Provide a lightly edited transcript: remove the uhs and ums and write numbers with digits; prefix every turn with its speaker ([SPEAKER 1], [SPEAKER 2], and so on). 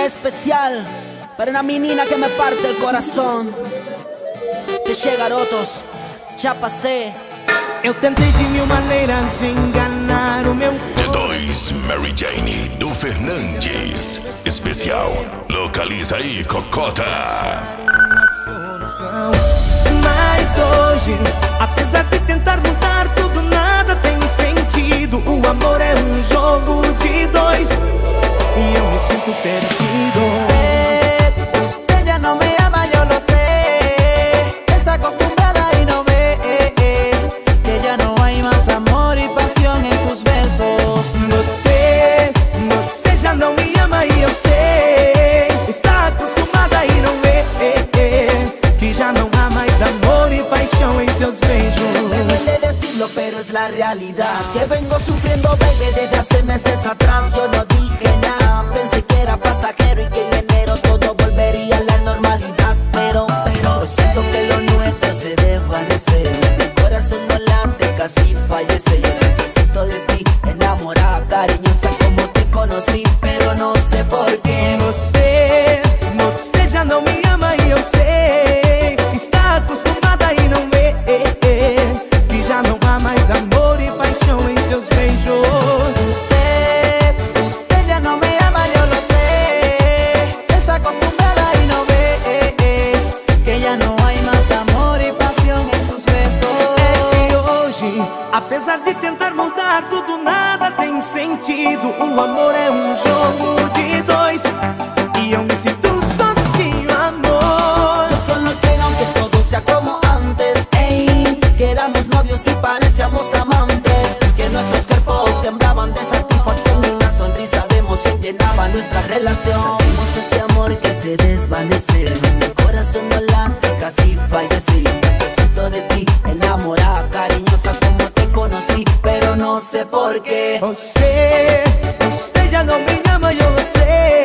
[SPEAKER 1] especial para una menina que me parte el coração. Deixei garotos, já passei.
[SPEAKER 2] Eu tentei de mil maneiras enganar o meu
[SPEAKER 3] D2 Mary Jane do Fernandes. Especial. Localiza aí, Cocota.
[SPEAKER 2] Mas hoje, apesar de tentar mudar tudo, nada tem sentido. O amor é um jogo de dois e eu me sinto perdido.
[SPEAKER 4] Usted ya no me ama, yo lo sé. Está acostumbrada y no ve que ya no hay más amor y pasión en sus besos.
[SPEAKER 2] Você já não me ama e eu sei. Está acostumada e não vê que já não há mais amor y paixão em seus beijos.
[SPEAKER 1] Me duele decirlo, pero es la realidad. Que vengo sufriendo, baby, desde hace meses atrás. Yo no dije nada, pensé que era pasajero y que en enero todo volvería a la normalidad. Pero siento que lo nuestro se desvanece. Mi corazón no late, casi fallece. Yo necesito de ti, enamorada, cariñosa como te conocí, pero no sé por qué.
[SPEAKER 2] Você já não me ama e eu sei. Está acostumada e não vê que já não há mais amor e paixão em seus beijos.
[SPEAKER 4] Usted ya no me ama, yo lo sé. Está acostumbrada y no ve que ya no hay más amor y pasión en sus besos.
[SPEAKER 2] E hoje, apesar de tentar mudar tudo, nada tem sentido. O amor é um jogo de dois e eu me sinto sozinho, amor.
[SPEAKER 1] Yo solo quiero que todo sea como antes, ey, que éramos novios y parecíamos amantes, que nuestros cuerpos temblaban de satisfacción y una sonrisa de emoción llenaba nuestra relación. Sentimos este amor que se desvanece, mi corazón no late, casi fallece. Yo necesito de ti, enamorada, cariñosa como te conocí, pero no sé por qué.
[SPEAKER 2] Você já não me ama, eu sei.